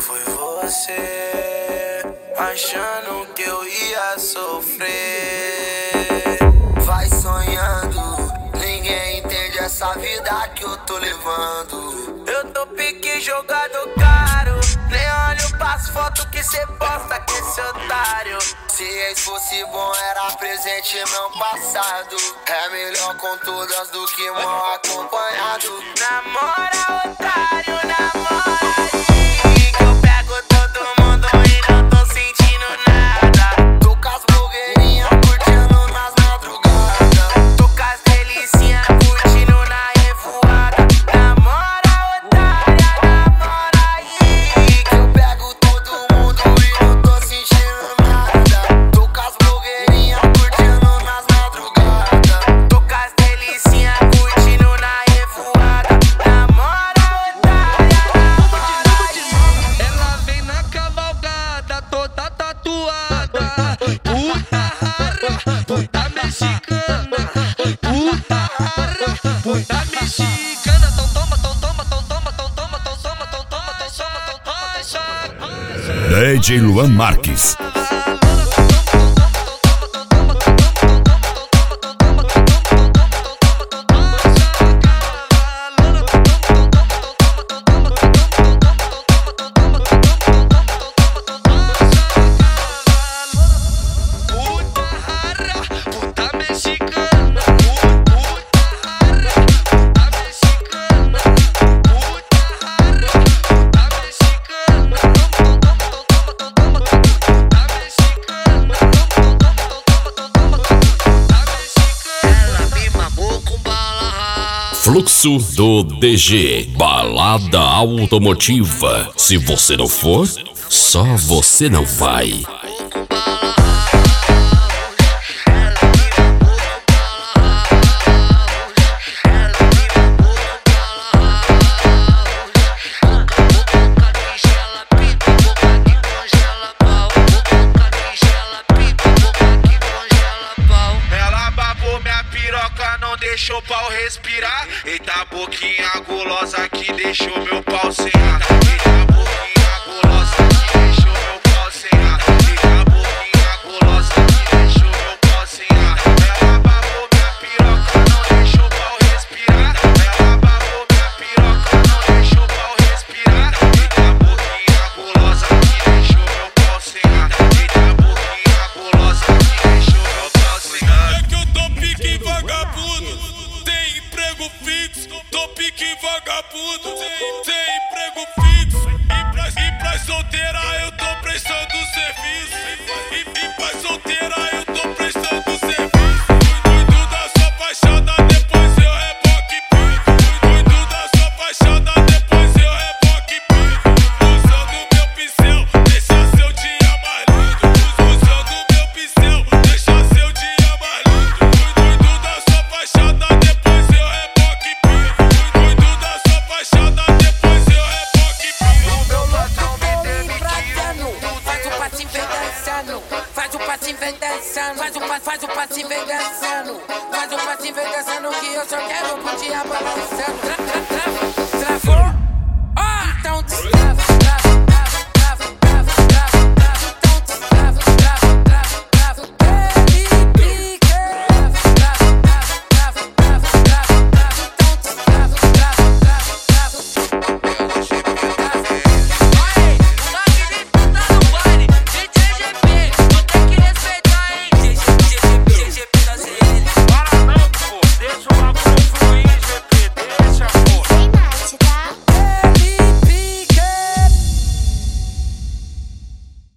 foi você, achando que eu ia sofrer. Vai sonhando, ninguém entende essa vida que eu tô levando. Eu tô pique jogado caro, nem olho pras fotos que cê posta com esse otário. Se ex fosse bom era presente meu passado. É melhor com todas do que mal acompanhado. Namora otário, namora aí, que eu pego todo mundo e não tô sentindo nada. Tô com as blogueirinhas curtindo nas madrugadas. Tô com as delicinhas curtindo na revoada. Namora otária, namora aí, que eu pego todo mundo e não tô sentindo nada. Tô com as blogueirinhas curtindo nas madrugadas. Tô com as delicinhas curtindo na revoada. Namora otária, namora aí. Ela vem na cavalgada toda tatuada. Puta rara, puta mexicana. Puta rara, puta mexicana. Tão toma, tão toma, tão toma, tão toma, tão toma, tão toma, tão toma, tão toma. DJ Luan Marques. Fluxo do DG, balada automotiva. Se você não for, só você não vai. Deixou o pau respirar. Eita boquinha gulosa que deixou meu pau sem ar. Eita boquinha gulosa que deixou meu pau sem ar. Eita boquinha gulosa que deixou meu pau sem ar. Ela babou minha piroca, não deixou o pau respirar. Ela babou minha piroca, não deixou o pau respirar. Eita boquinha gulosa que deixou meu pau sem ar. Eita boquinha gulosa que deixou meu pau sem ar. É que eu tô pique vagabundo, tem emprego fixo, tô pique vagabundo, tem emprego fixo. E pra solteira eu tô prestando serviço. E pra solteira eu tô prestando serviço. Cuido da sua fachada, depois eu reboque pico. Cuido da sua fachada, depois eu reboque pico. Usando meu pincel, deixa seu dia mais lindo. Usando meu pincel, deixa seu dia mais lindo. Cuido da sua fachada, depois eu reboque pico. Cuido da sua fachada, depois eu reboque pico. O meu patrão me demitiu. Faz o passinho vem dançando, faz o passinho vem dançando, faz o passinho vem dançando, faz o passinho vem dançando que eu só quero curtir a balançando. Travou.